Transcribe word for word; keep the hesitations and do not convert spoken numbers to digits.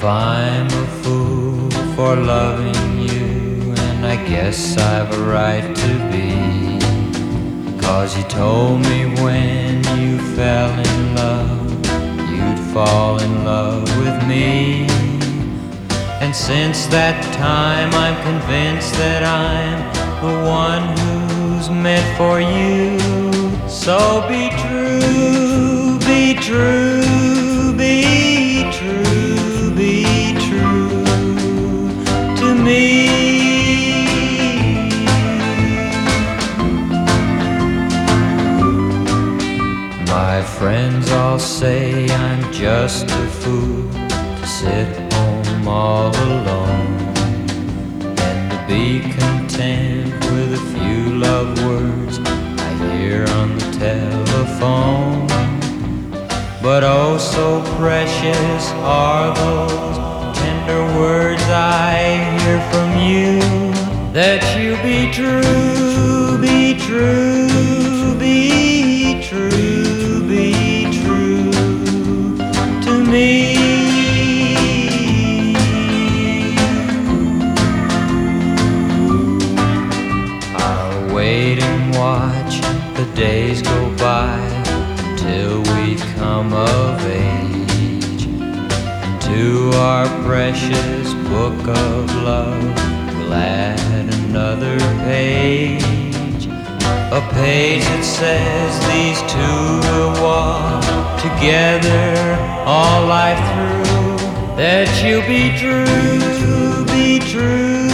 I'm a fool for loving you, and I guess I've a right to be, 'cause you told me when you fell in love, you'd fall in love with me. And since that time I'm convinced that I'm the one who's meant for you. So be true, be true, be true, be true to me. My friends all say I'm just a fool to sit home all alone, and to be content with a few love words I hear on the telephone. But oh, so precious are those tender words I hear from you, that you be true, be true, be true, be true to me. I'll wait and watch the days go by till we come of age, and to our precious book of love we'll add another page, a page that says these two will walk together all life through, that you'll be true, be true,